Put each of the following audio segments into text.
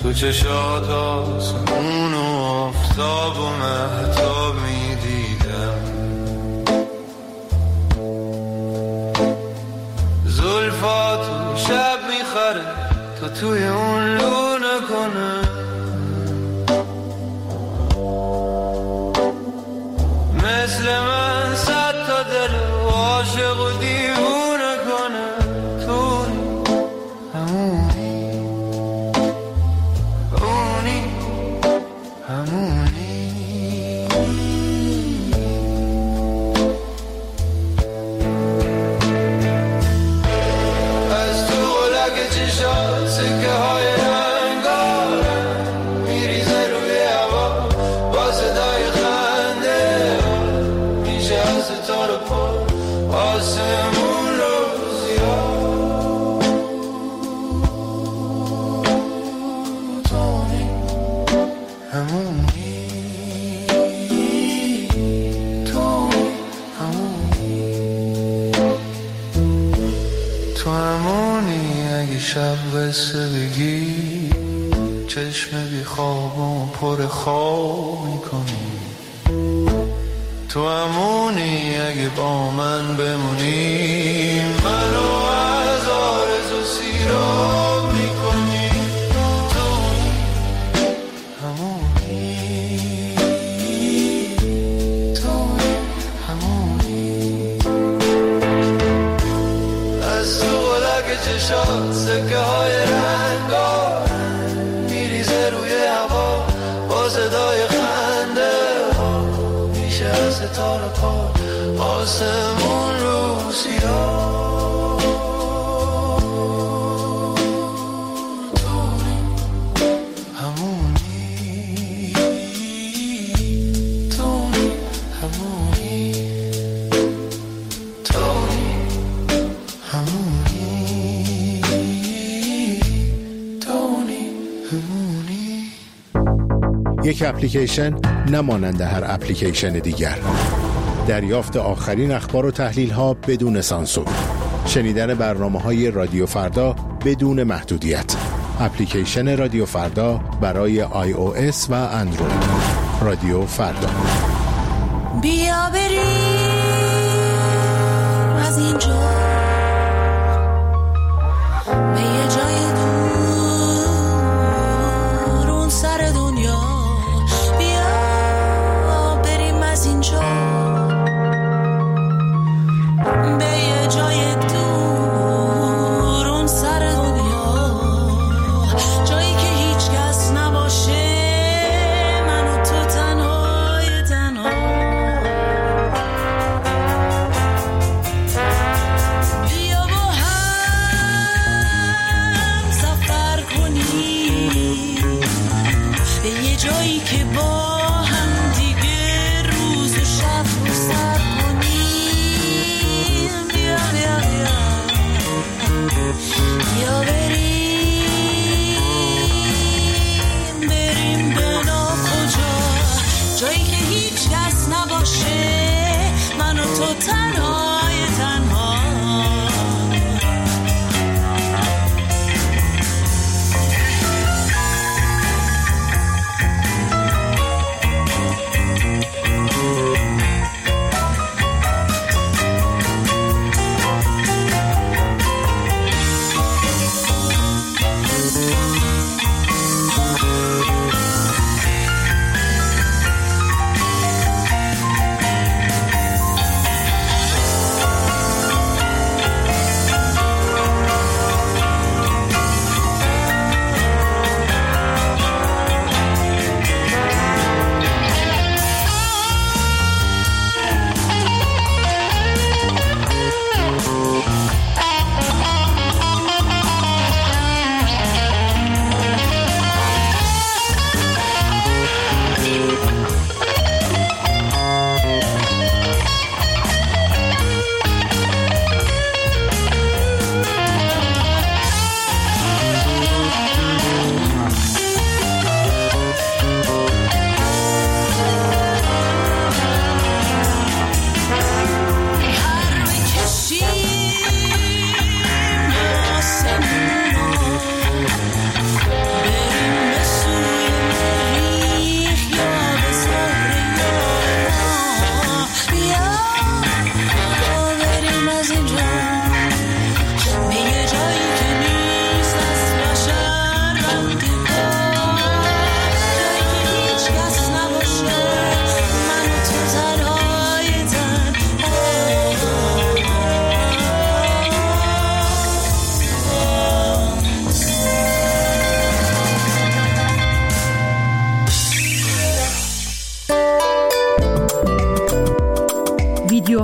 تو چشات آسمون و آفتاب و مهتاب میدیدم، زلفاتو شب میخره تو توی اون لونه کنه، مثل من صد تا دل عاشق و دیوونه کنه. توی همونی اونی همونی، از تو غلق چشات سکه های رنگارم میریزه روی هوا با صدای خنده، میشه از ستاره پا آسمون رو زیاد. تونی همونی تونی همونی، تو همونی اگه شب قصه بگی چشم بی خواب و پر خواب میکنی، تو همونی اگه با من بمونی منو از آرزو سیراب میکنی. توی همونی توی همونی، از تو غلق چشات سکه های رنگار میریزه روی هوا با صدای خنده، میشه از ستاره پا آسمون رو سیاه. توی همونی توی همونی توی همونی توی همونی. یک اپلیکیشن نمانند هر اپلیکیشن دیگر. دریافت آخرین اخبار و تحلیل ها بدون سانسور. شنیدن برنامه‌های رادیو فردا بدون محدودیت. اپلیکیشن رادیو فردا برای iOS و اندروید. رادیو فردا. بیا بریم از اینجا به یه جای دور اون سر دنیا، بیا بریم از اینجا به یه جای دور اون سر دنیا، جایی که هیچ کس نباشه من و تو تنهای تنها.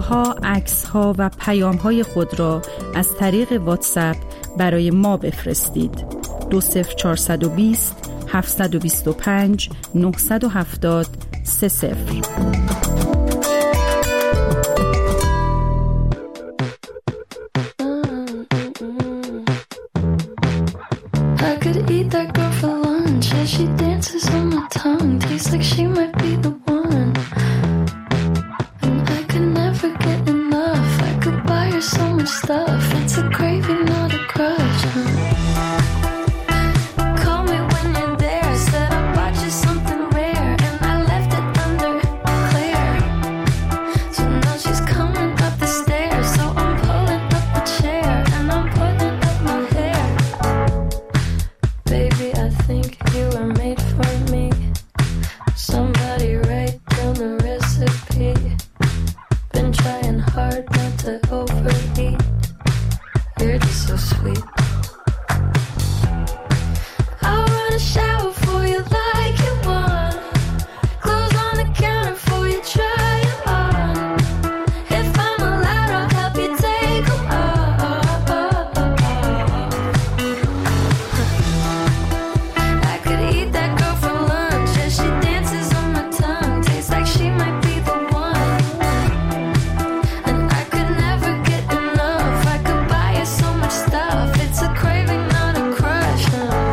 صداها، عکس‌ها و پیام‌های خود را از طریق واتساپ برای ما بفرستید. 20420 725 970 30. I could eat that girl for lunch as she dances on my tongue. Tastes like she might be the one. And I could never get enough. I could buy her so much stuff. It's a craving, not a crush. Call me when you're there. Said I bought you something rare, and I left it under clear. So now she's coming up the stairs. So I'm pulling up the chair and I'm putting up my hair. Baby, I think you were made for me. Somebody write down the recipe. Been trying hard not to overeat. You're just so sweet. I'll run a shower for you like you want. Clothes on the counter for you, try it on. If I'm allowed, I'll help you take them off. I could eat that girl for lunch as she dances on my tongue. Tastes like she might be the one. And I could never get enough. I could buy her so much stuff. It's a craving, not a crush.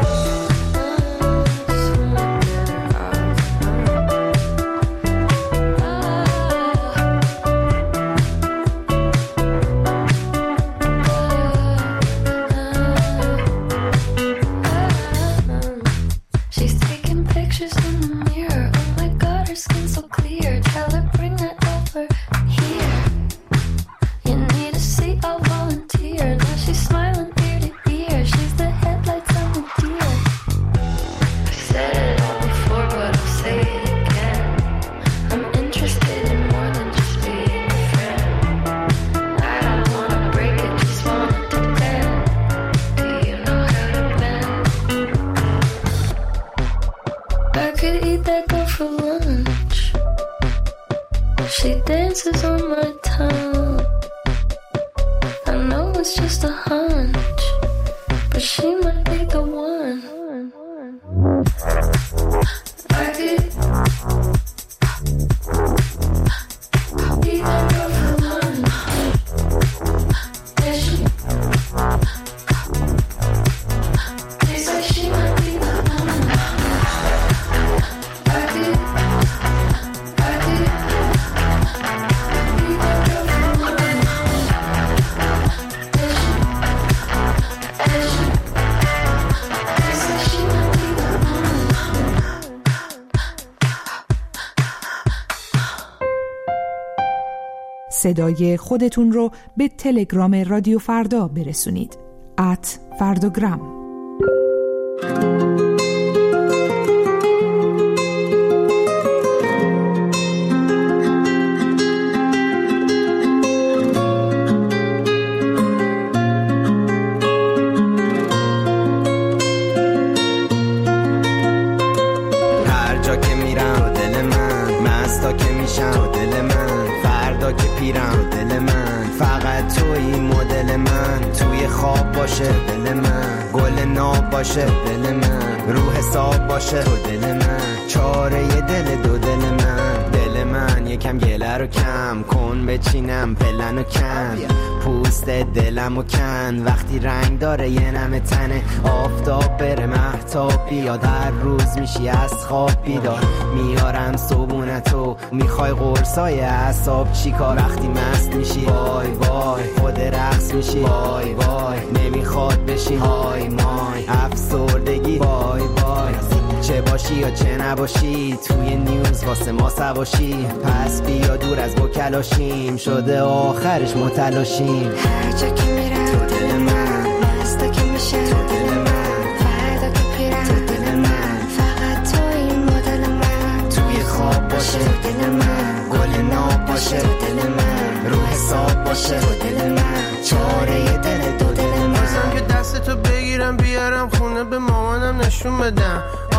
She's taking pictures in the mirror. Oh my God, her skin's so clear. Tell her bring it over here. You need a seat, I'll volunteer. Now she's smiling ear to ear. She's the headlights on the deer. I said it all before, but I'll say it again. I'm interested in more than just being a friend. I don't wanna break it, just want it to bend. Do you know how to bend? I could eat that girl for lunch. She dances on my tongue. I know it's just a hunch, but she might be the one. I could eat that girl for lunch. Yeah, she tastes like she might be the one. I could eat that girl for lunch. Yeah, she tastes like she might be the one. صدای خودتون رو به تلگرام رادیو فردا برسونید. @فرداگرام. هر جا که میرم دل من مستا که میشم دل من فردا که پیرم دل من فقط توی مدل من توی خواب باشه دل من گل ناب باشه دل من رو حساب باشه تو دل من چاره ی دل دو دل من دل من یکم گله رو کم کن بچینم پلن و کن پوست دلم و کن وقتی رنگ داره یه نم تنه آفتاب بره مهتاب بیاد هر روز میشی از خواب بیدار میارم صبونتو میخوای قرصای اعصاب چیکار وقتی مست میشی وای وای خود رقص میشی وای وای نمیخواد بشی های مای افسردگی وای وای چه باشی یا چه نباشی توی نیوز واسه ما سواشی پس بیا دور از بکلاشیم شده آخرش متلاشیم هر جا که میرم تو دل من مستا که میشه تو دل من فردا که پیرم تو دل من فقط تو این مدل من توی خواب باشه تو دل من گل ناب باشه تو دل من رو حساب باشه تو دل من چاره ی دل دو دل من بازم که دست تو بگیرم بیارم خونه به مامانم نشون بدم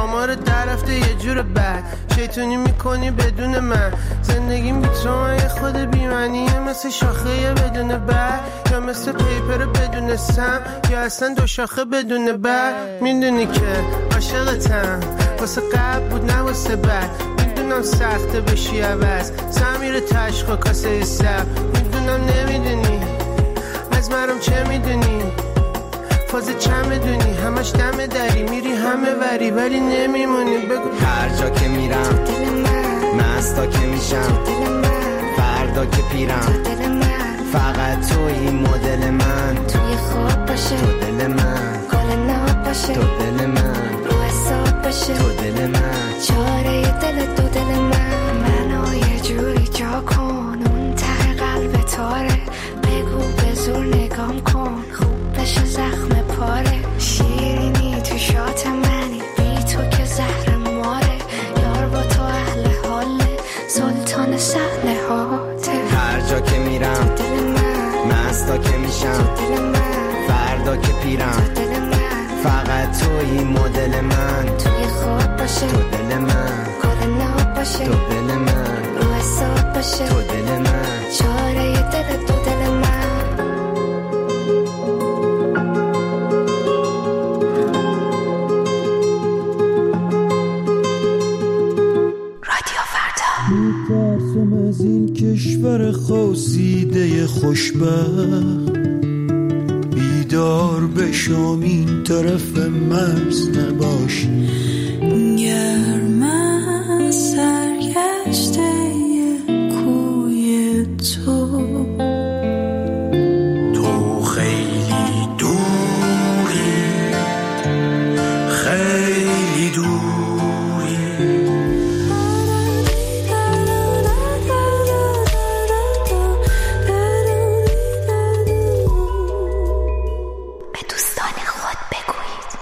آمار در رفته یه جور بد، شیطونی میکنی بدون من. زندگیم بی تو یه خود بیمعنیه، مثل شاخه بدون بر، یا مثل پیپر بدون سم، یا اصلا دو شاخه بدون بر. میدونی که عاشقتم، واسه قبل بود نه واسه بعد. میدونم سخته بشی عوض، سمیر تشق و کاسه سب. میدونم نمیدونی از مرم چه میدونی، فاز چه میدونی، همش دم دری میری همه وری ولی نمیمونی. بگو هر جا که میرم مستا که میشم، فردا که پیرم فقط توی مدل من. توی خواب باشه تو دل من، گل ناب باشه تو دل من، رو حساب باشه تو دل من، چاره دل دو دل من. منو یه جوری جا کن اون ته قلب تاره، بگو به زور نگام کن خوب بشه زخم پاره. شیرینی تو شات منی، بی تو که زهر ماره، یار با تو اهل حاله، سلطان صحنه هاته. هر جا که میرم دل من مستا که میشم، دل من فردا که پیرم دل من. فقط توی مدل من. توی خواب باشه تو دل من، گل ناب باشه تو دل من، رو حساب باشه تو دل من، چاره دل دو دل من. رادیو فردا. میترسم از این کشور خواسیده خوشبخت، بیدار بشم این طرف مرز نباشی. گرم سرگشته کوی تو، تو خیلی دوری، خیلی دوری. به دوستان خود بگویید.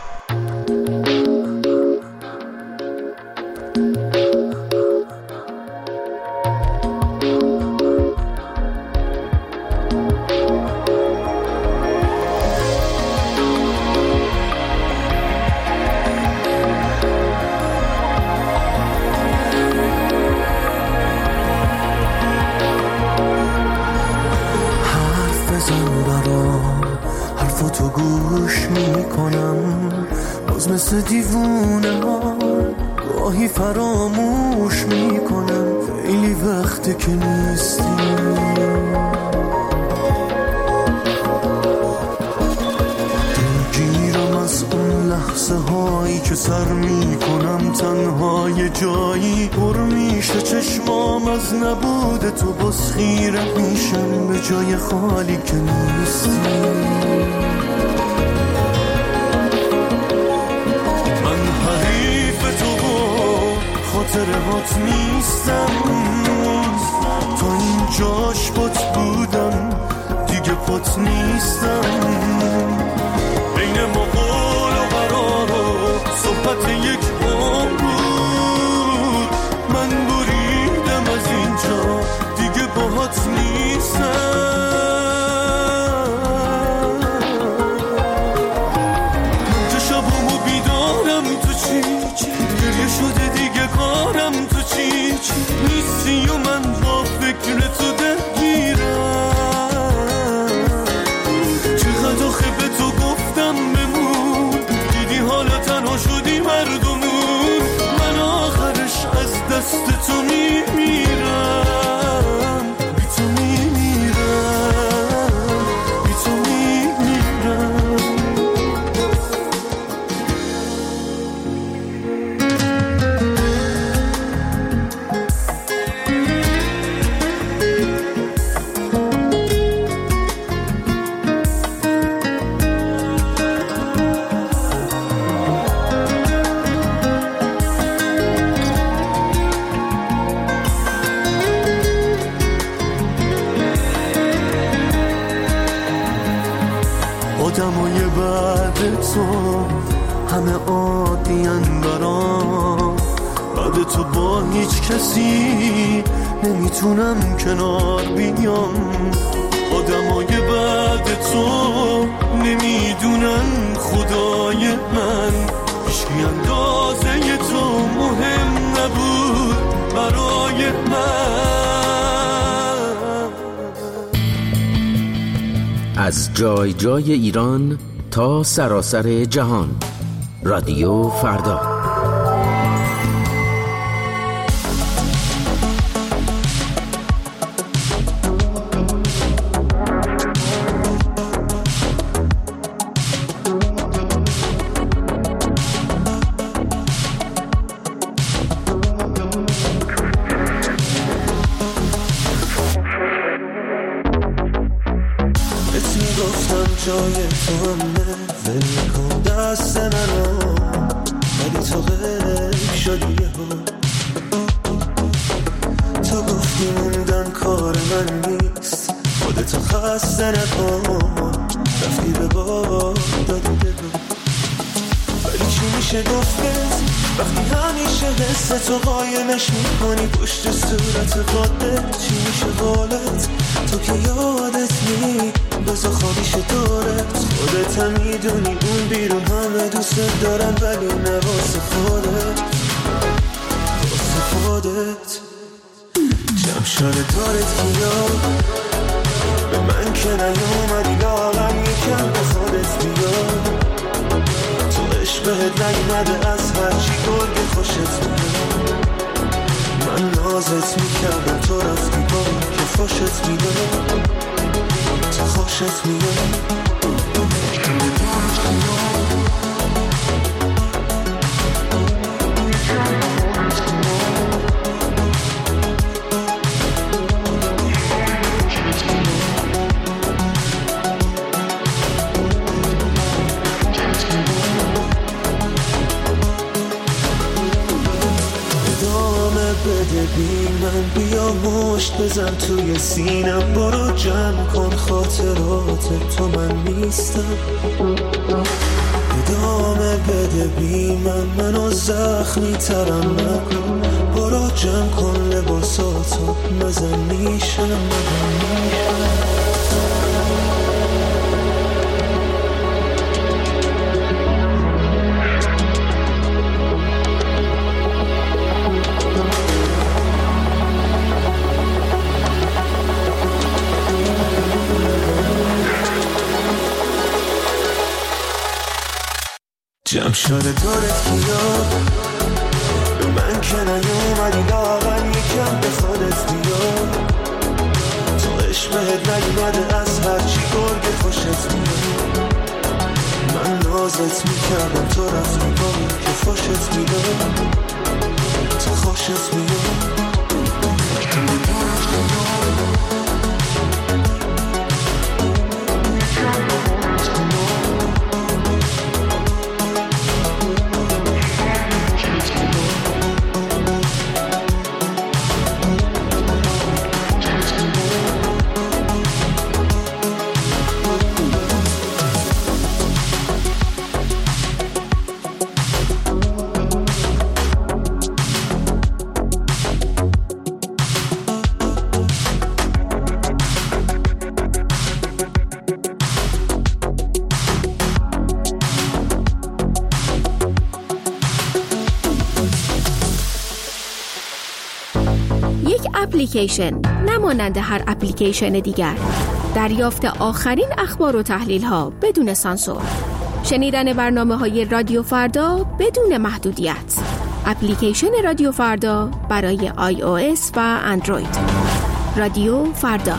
حرف بزن برام، حرفاتو گوش میکنم، باز مثل دیوونه ها گاهی فراموش میکنم. خیلی وقته که نیستی، دلگیرم از اون لحظه هایی که سر میکنم تنها یه جایی، پر میشه چشمام از نبود تو، باز خیره میشم به جای خالی که نیستی. من حریف تو خاطرهات نیستم، تا اینجاش پات بودم دیگه پات نیستم. بین ما قول و قرار و صحبت یک عمر بود، من بریدم از اینجا دیگه باهات نیستم. من که شبامو بیدارم تو چی، گریه شده دیگه کارم تو چی، نیستی و من با فکر تو درگیرم. چقدر آخه به تو گفتم بمون، دیدی حالا تنها شدی مردمون. من آخرش از دست تو میمیرم، بی تو میمیرم، بی تو میمیرم. آدمای بعد تو همه عادی‌ان برام، بعد تو با هیچ کسی نمیتونم کنار بیام. آدمای بعد تو نمیدونن خدای من، هیچکی اندازه از جای جای ایران تا سراسر جهان. رادیو فردا. جای تو همه ول کن دست منو، ولی تو غیب شدی تو گفتی موندن کار من نیست، خودتو خسته نکن، رفتی به باد دادی بگو. ولی چی میشه گفتت وقتی همیشه حس تو قایمش میکنی پشت صورت خودت؟ چی میشه قولت تو که یادت نی بزا خوابیش دورت؟ خودت هم میدونی اون بیرون همه دوست دارن، ولی نه واسه خودت، واسه خودت. جمع شده دارت کیا به من که نیومدی لاغم یکم به خودت بیا. تو عشق بهت نگمده از هرچی گرگ خوشت میاد. من نازت میکردم تو رفتی با که خوشت میاد، تو خوشت میاد. بده بی من بیا مشت بزن توی سینم، برو جمع کن خاطرات تو من نیستم. ادامه بده بی منو زخمی ترم نکن، برو جمع کن لباساتو مزن میشم. جمع شده دارت کیا به من که نیومدی لاغر یکم به خودت بیا. تو عشق بهت نگمده از هرچی گرگ خوشت میاد. من نازت میکردم تو رفتی با که خوشت میاد، تو خوشت میاد. اپلیکیشن نمانند هر اپلیکیشن دیگر. دریافت آخرین اخبار و تحلیل ها بدون سانسور. شنیدن برنامه‌های رادیو فردا بدون محدودیت. اپلیکیشن رادیو فردا برای iOS و اندروید. رادیو فردا.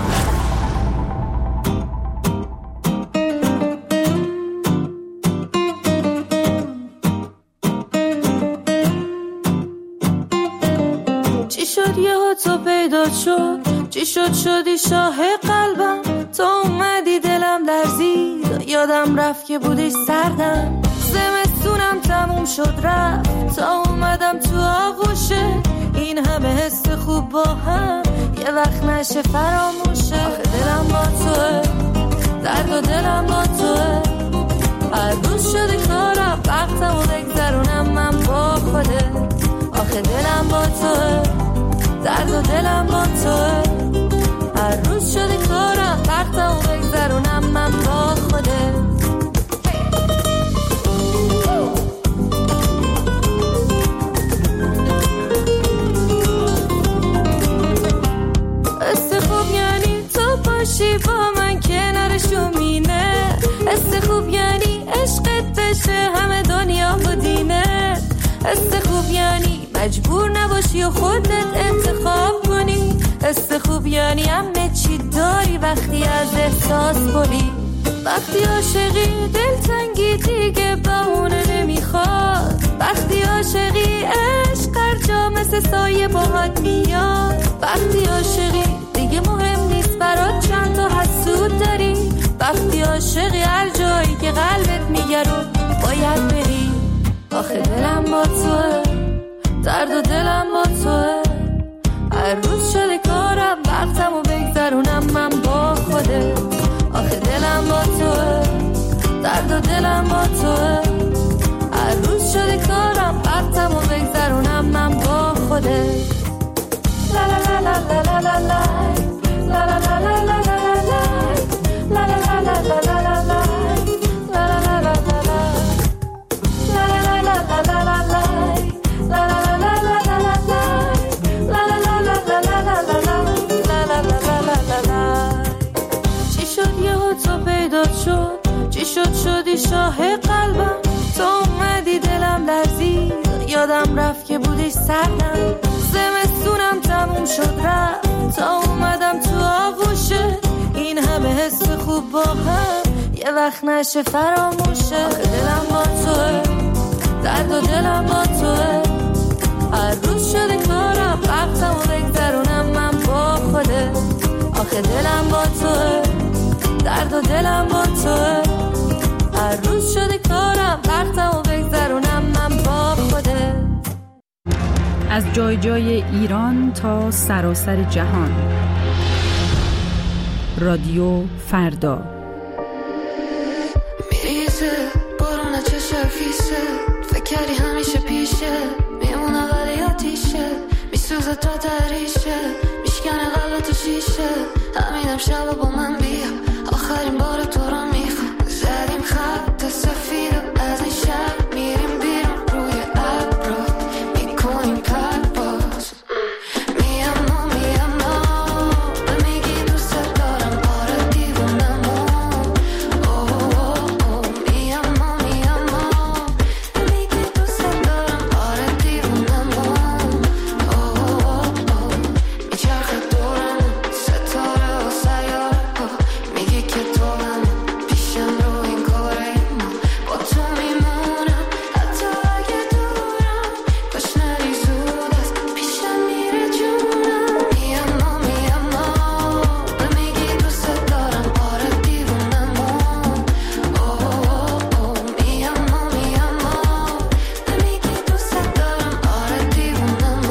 تو پیدا شد چی شد شدی شاه قلبم، تو اومدی دلم لرزید، یادم رفت که بودی سردم. زمستونم تموم شد رفت تا اومدم تو آغوشه، این همه حس خوب با هم یه وقت نشه فراموشه. آخه دلم با توه، درد و دلم با توه، هر روز شده کارم وقتم و بگذرونم من با خودت. آخه دلم با توه، درد و دلم با توه، هر روز شده کارم وقتم و بگذرونم من با خودت. قصه خوب یعنی تو باشی با من کنارشو مینه است خوب یعنی مجبور نباشی و خودت انتخاب کنی. است خوب یعنی همه چی داری وقتی از احساس بولی. وقتی عاشقی دلتنگی دیگه بهونه نمیخواد. وقتی عاشقی عشق هر جا مثل سایه باهات میاد. وقتی عاشقی دیگه مهم نیست برات چند تا حسود داری. وقتی عاشقی هر جایی که قلبت میگه رو باید بری. آخه دلم با توه، درد و دلم با توه. هر روز شده کارم وقتمو بگذرونم من با خودت. آخه دلم با توه، درد و دلم با توه. هر روز شده کارم وقتمو بگذرونم من با خودت. لا لا لا لا لا لا لا لا لا لا لا لا لا لا چی شد شدی شاه قلبم. تو اومدی دلم لرزید، یادم رفت که بودی سردم. زمستونم تموم شد رفت تا اومدم تو آغوشه. این همه حس خوب با هم یه وقت نشه فراموشه. آخه دلم با توه، درد و دلم با توه. هر روز شده کارم وقتمو بگذرونم من با خودت. آخه دلم با توه، درد و دلم با توه. هر روز شده کارم وقتمو بگذرونم من با خودت. از جای جای ایران تا سراسر جهان، رادیو فردا. میریزه بارون چشم فیسه، فکر کردی همیشه پیشه. میمونه ولی آتیشه، میسوزه تا دریشه. میشکنه قلبتو شیشه، همینم شب با من بیا. آخرین بار تو رو میخوام. زدیم خط سفید و از این شب میریم بیرون روی ابرا میکنیم پرواز. میام به میگی دوست دارم. آره دیوونم. میام به میگی دوست دارم. آره دیوونم. میچرخه دورم ستاره و سیاره ها. میگی که تو من پیشم رو این کاره ما. با تو میمونم حتی اگه دورم. کاش نری زود از پیشم میره جونم. میام به میگی دوست دارم. آره دیوونم. میام به میگی دوست دارم. آره دیوونم.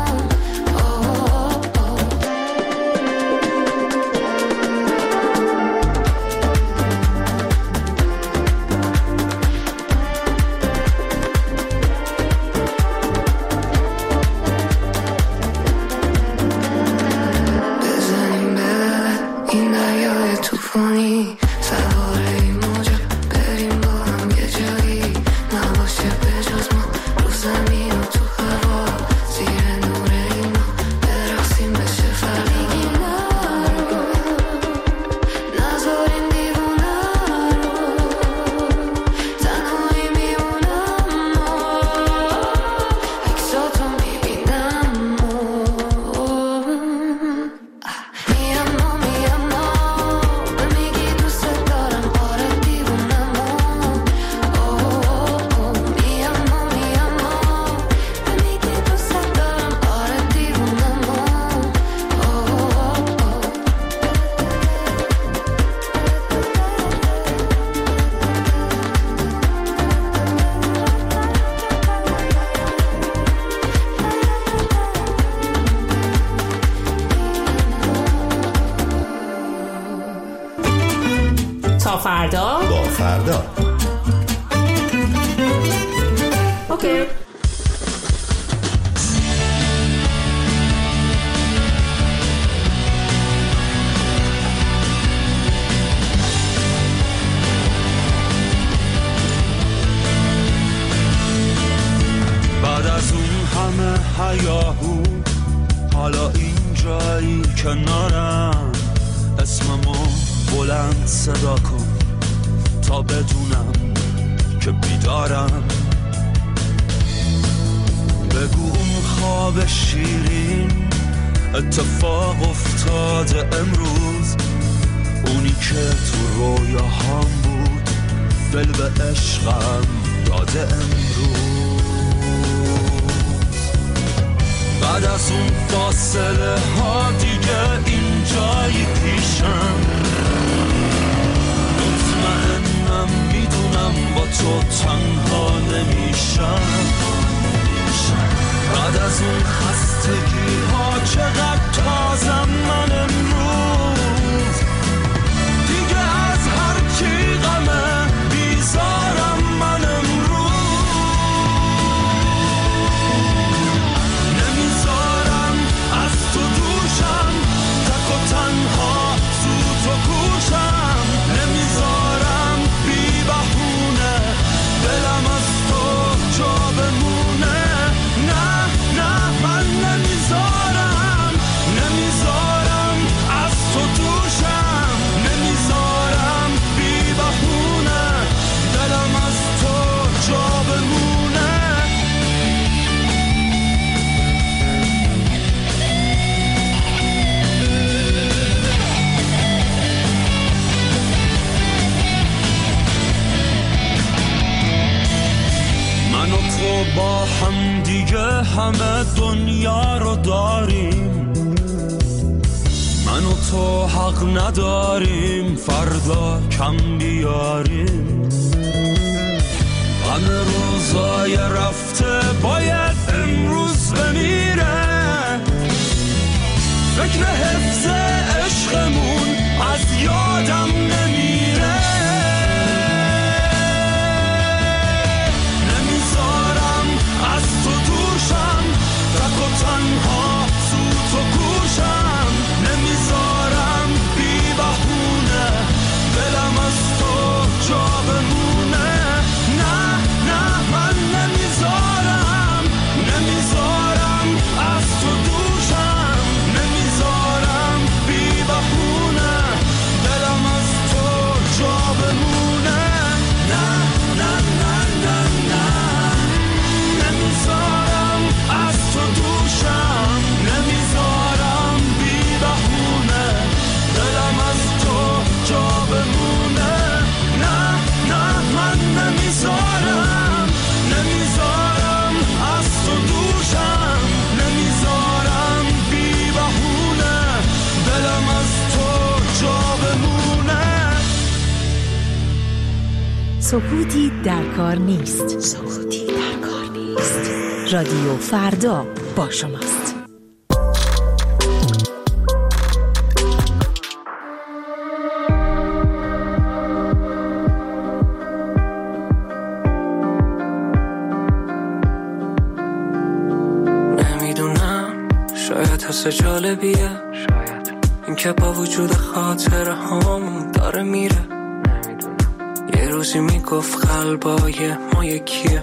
بزنیم به این دریای توفانی. سوار این موجا بریم با هم یه جایی. نباشه به جز ما رو زمین و تو هوا. زیر نور این ما برقصیم بشه فردا. نذاریم دیوونه رو تنهایی میمونم. عکساتو میبینم. میام به میگی دوست دارم. آره دیوونم. میام به میگی دوست دارم. آره دیوونم. تا فردا. با فردا. اوکی. بعد از اون همه هیاهو حالا این جایی کنارم. اسممو بلند صدا کن تا بدونم که بیدارم. بگو اون خواب شیرین اتفاق افتاده امروز، اونی که تو رویاهام بود دل به عشقم داده امروز. بعد از اون فاصله ها دیگه اینجایی پیشم، مطمئنم میدونم با تو تنها نمیشم. بعد از اون خستگی ها چقدر تازم من امروز، دیگه از هر کی غمه بیزارم من امروز. نمیذارم از تو دوشم، تک و تنها سوت و گوشم. نمیذارم بی بهونه دلم از تو جا بمونه. نه نه من نمیذارم، نمیذارم از تو دوشم. نمیذارم بی بهونه دلم از تو جا بمونه. من و تو با هم دیگه همه دنیا رو داریم، من و تو حق نداریم فردا کم بیاریم. همه روزای رفته باید امروز بمیره، فکر حفظ عشقمون از یادم نمیره. نمیذارم از تو دوشم، تک و تنها سوت و گوشم. نمیذارم بی بهونه دلم از تو جا بمونه. نه نه من نمیذارم، نمیذارم از تو دوشم. نمیذارم بی بهونه دلم از تو جا بمونه. نه نه نه نه نه نمیذارم از تو دوشم. نمیذارم بی بهونه دلم از تو جا بمونه. نه نه من نمیذارم، نمیذارم از تو دوشم. نمیذارم بی بهونه دلم از تو جا بمونه. سکوتی در کار نیست. سکوتی در کار نیست. رادیو فردا با شماست. نمیدونم شاید حس جالبیه، شاید این که با وجود خاطره هامون داره میره. یه روزی میگفت قلبای ما یکیه،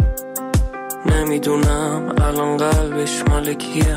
نمیدونم الان قلبش مال کیه.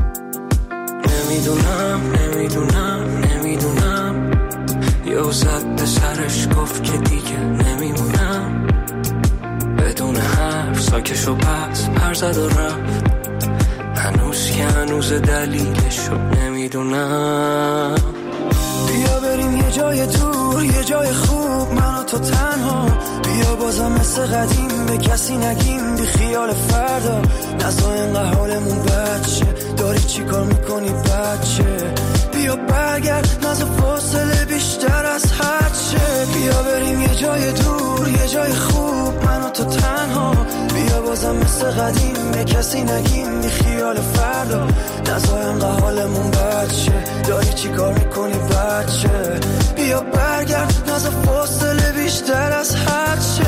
نمیدونم نمیدونم نمیدونم، یه زد به سرش گفت که دیگه نمیمونم. بدون حرف ساکشو پس پر زد و رفت، هنوز که هنوز دلیلشو نمیدونم. بیا بریم یه جای دور، یه جای خوب، من و تو تنها. بیا بازم مثل قدیم به کسی نگیم، بی خیال فردا. نزا اینقدر حالمون بچه، داری چی کار میکنی بچه؟ بیا برگرد، نزا فاصله بیشتر از هرچه. بیا بریم یه جای دور، یه جای خوب، من و تو تنها. بیا بازم مثل قدیم به کسی نگیم، بی خیال فردا. نزا اینقدر حالمون بچه، داری چی کار میکنی بچه؟ بیا برگرد، نزا فاصله بیشتر از هرچه.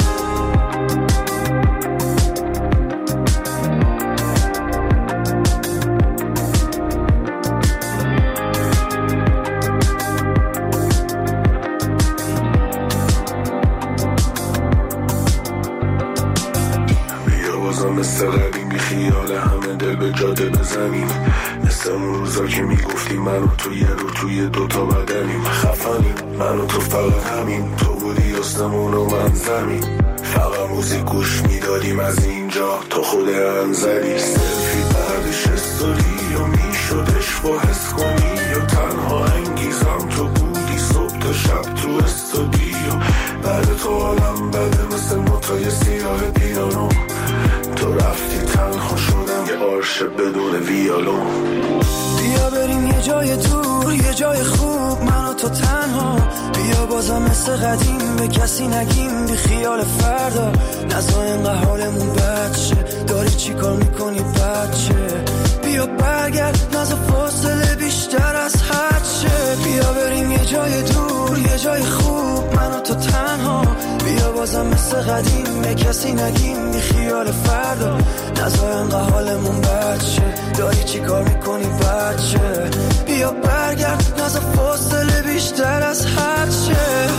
مثل قدیم بی خیال همه دل به جاده بزنیم، مثل اون روزا که میگفتیم من و تو یه رو توی دوتا بدنیم. خفنیم من و تو فقط همین، تو بودی آسمون و من زمین، فقط موزیک گوش میدم میدادیم از اینجا تا خود انزلی. سلفی بعدش استوری یا میشدش با حس کنی یا تنها انگیزم تو بودی صبح تا شب تو استودیو. بعد تو حالم بده مثل نوتای سیاه پیانو. تو رفتی تنها شدم یه آرش بدون ویالون. بیا بریم یه جای دور یه جای خوب من و تو تنها. بیا بازم مثل قدیم به کسی نگیم بی خیال فردا. نزا اینقدر حالمون بد شه داری چی کار میکنی بچه. بیا برگرد نزا فاصله بیشتر از حد شه. بیا بریم یه جای دور یه جای خوب من و تو تنها. بیا بازم مثل قدیم به کسی نگیم بی خیال فردا. نزا اینقدر حالمون بد شه داری چی کار میکنی بچه. بیا برگرد نزا فاصله بیشتر از حد شه.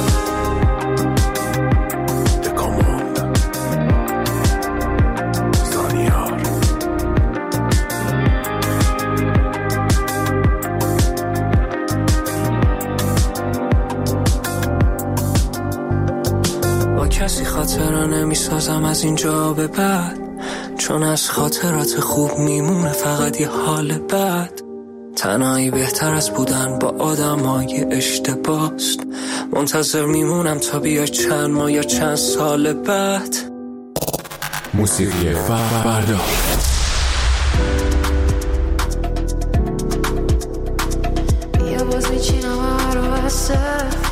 کسی خاطره نمیسازم از اینجا به بعد، چون از خاطرات خوب میمونه فقط یه حال بد. تنهایی بهتر از بودن با آدمای اشتباست. منتظر میمونم تا بیای چند ماه یا چند سال بعد. موسیقی فردا. بیا باز میچینم رو بسته.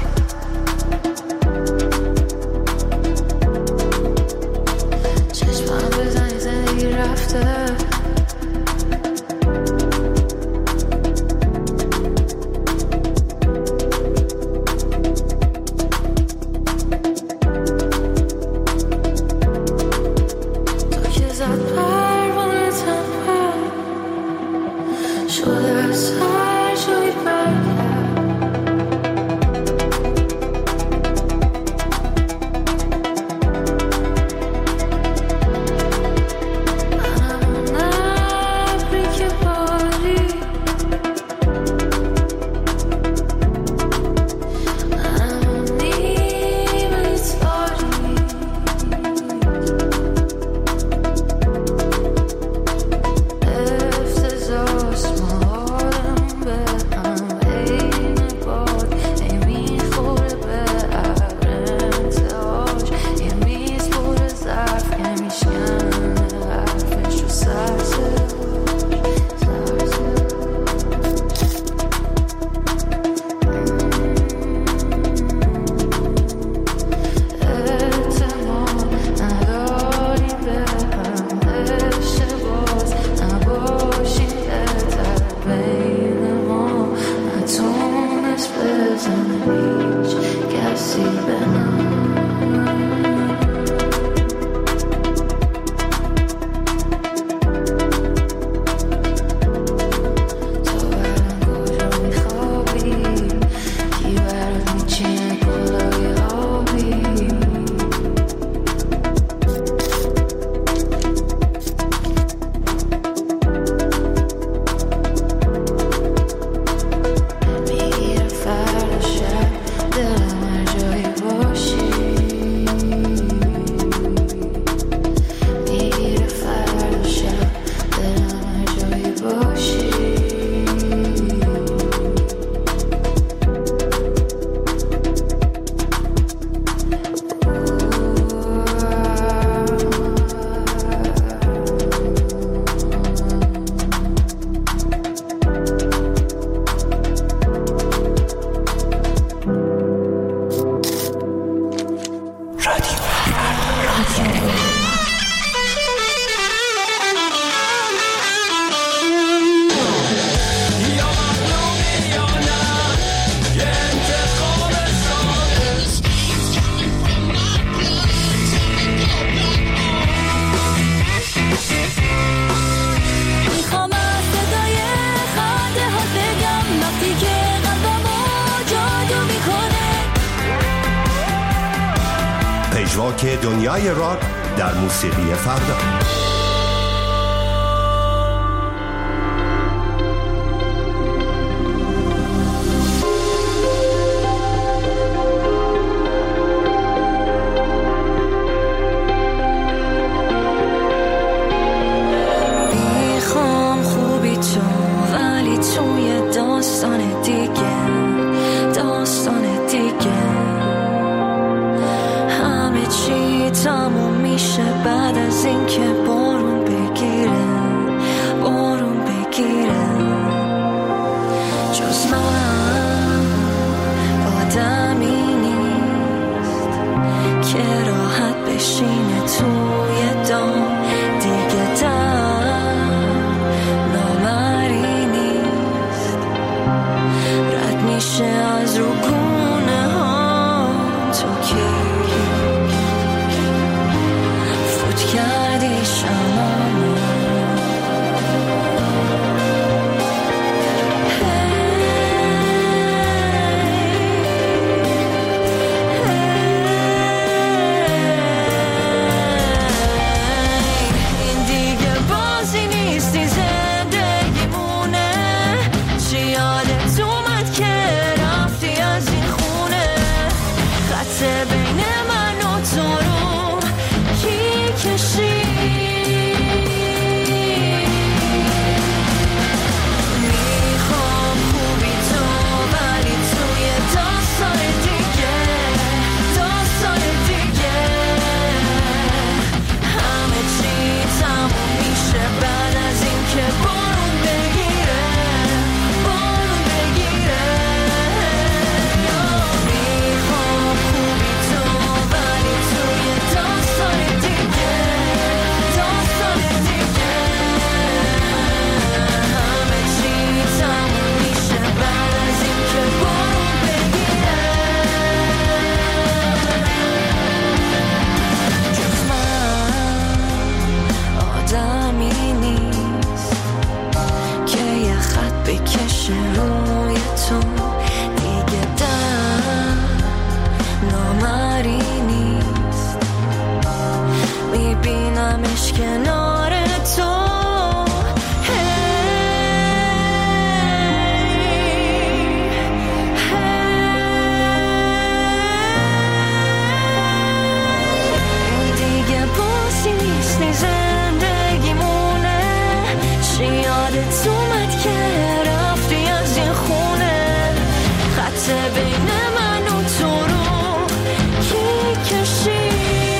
پژواک دنیای راک در موسیقی فردا. کشی میخوام خوبی تو ولی توی داستان دیگه داستان دیگه همه چی تموم میشه بعد از این که بارون بگیره بارون بگیره میخوام خوبی تو ولی توی داستان دیگه داستان دیگه همه چی تموم میشه بعد از این که بارون بگیره جز من آدمی نیست که یه خط بکشه روی تو دیگه دم نامری نیست میبینمش کنار تو دیگه بازی نیستی زندگیمونه چی یادت اومد که رفتی از این خونه خط بین من و تو رو کی کشی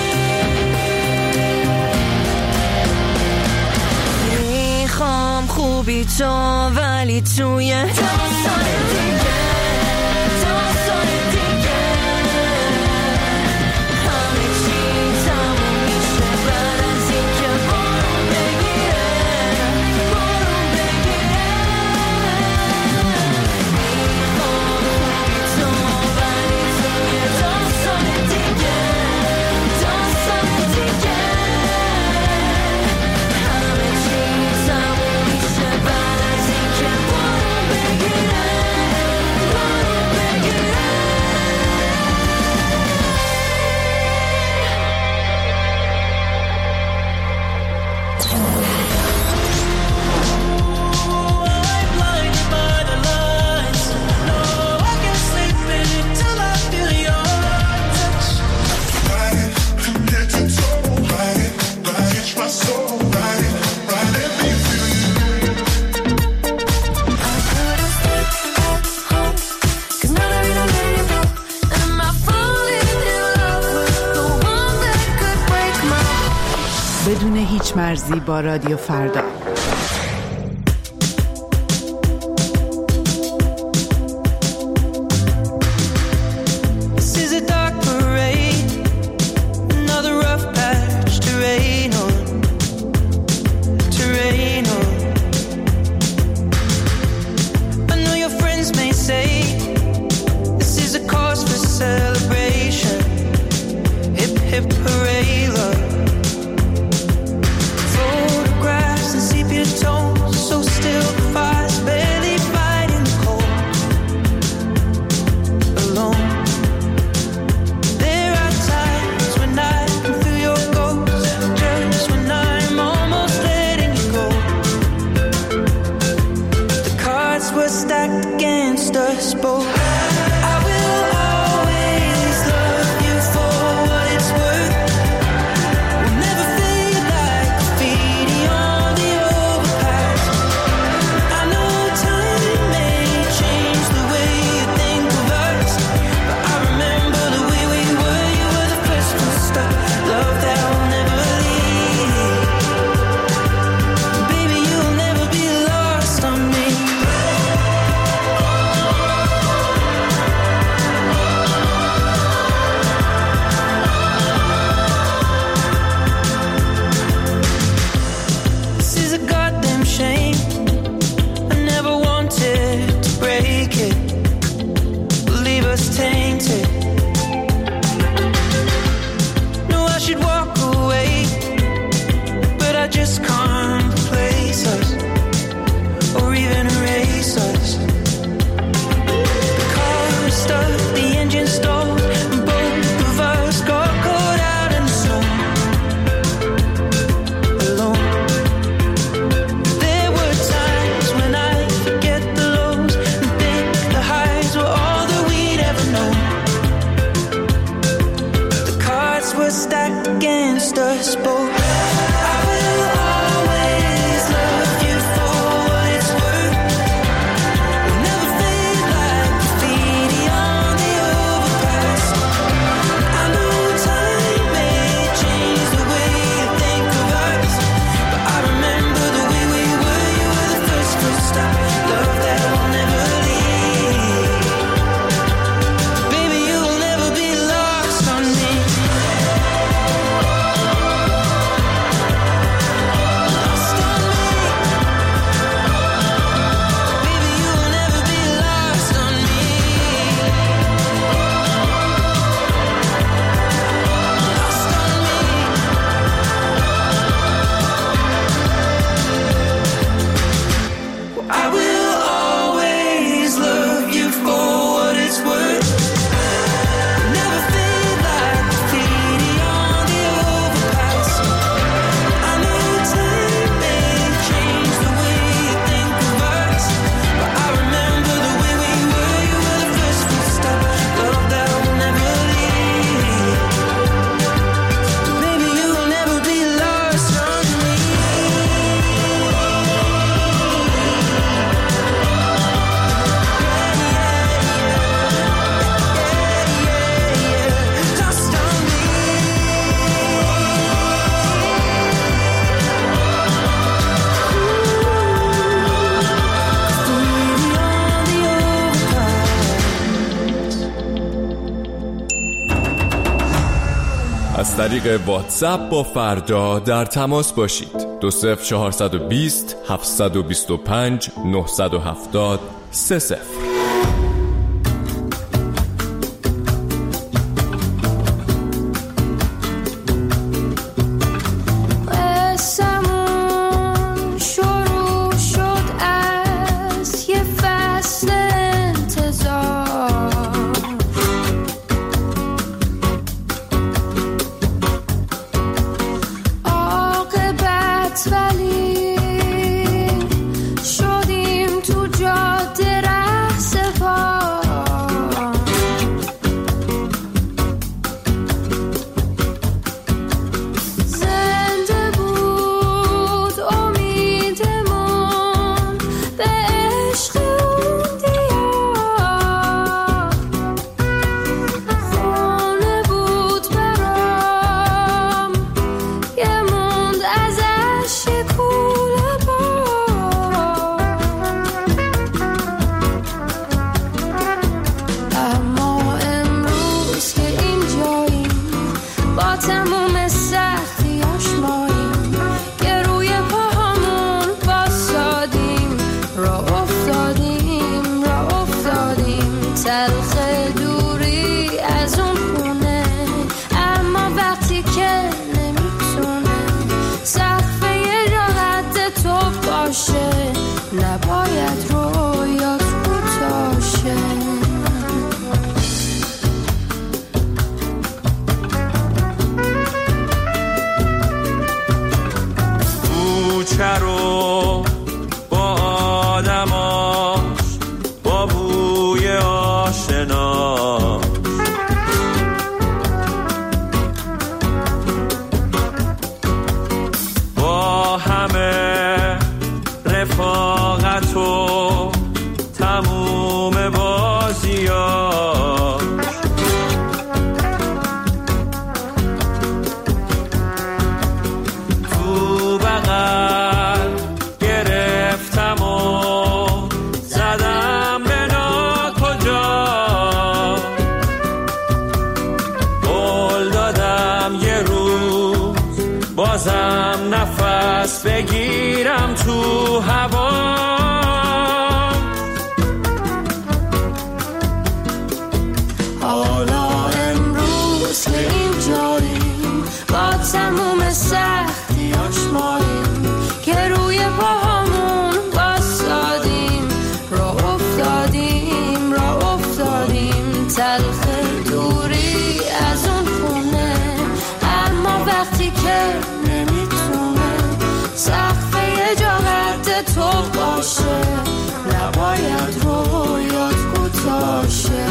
میخوام خوبی تو ولی توی داستان دیگه داستان دیگه همه چی تموم میشه بعد از این که بارون بگیره بارون بگیره میخوام خوبی تو ولی توی داستان دیگه داستان دیگه همه چی تموم میشه بعد از این که بارون بگیره بارون بگیره بدون هیچ مرزی با رادیو فردا. This is a dark parade, another rough patch to rain on, to rain on. I know your friends may say this is a cause for celebration, hip hip hooray love. Photographs and sepia از طریق واتساپ با فردا در تماس باشید. 20420 725 970 30. نباید رویات کوتاه شه. کوچه رو با آدماش، با بوی آشنا، با همه رفاقت و تموم بازیاش، تو بغل گرفتم و زدم به ناکجا، قول دادم یه روز بازم نفس بگیرم تو هوا. حالا امروز که اینجاییم، با تموم سختیاش ماییم، که روی پاهامون بایستادیم، راه افتادیم تلخ دوری از اون خونه، اما وقتی که نمیتونه سقف یه جا قد تو باشه، نباید رویات کوتاه شه.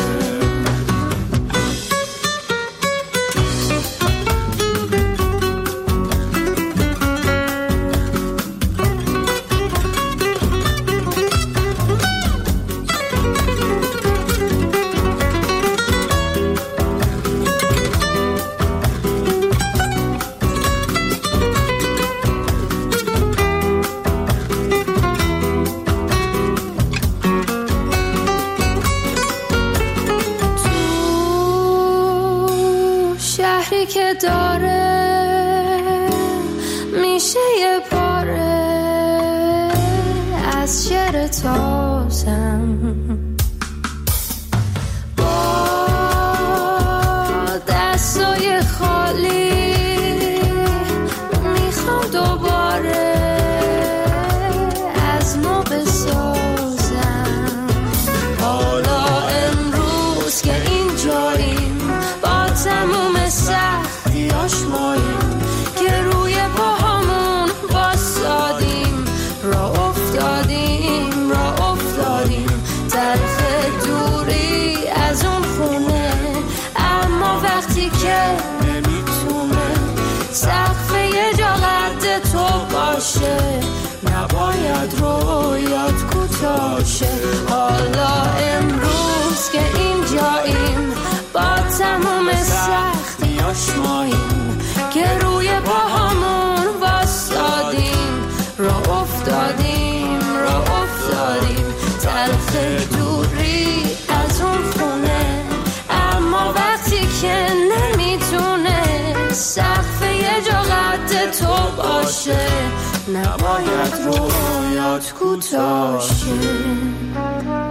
شهری که داره میشه یه پاره از شعر تازم، با دستای خالی میخوام دوباره از ما بسازم. حالا امروز که اینجاییم، با تموم سختیاش ماییم، که روی پاهامون بایستادیم، راه افتادیم تلخ دوری از اون خونه، اما وقتی که نمیتونه سقف یه جا قد تو باشه، نباید رویات کوتاه شه. حالا امروز که اینجاییم، با تموم سختیاش ماییم، که روی پاهامون وایستادیم، راه افتادیم تلخ دوری از اون خونه، اما وقتی که نمیتونه تو باشه، نباید رویات کوتاه شه.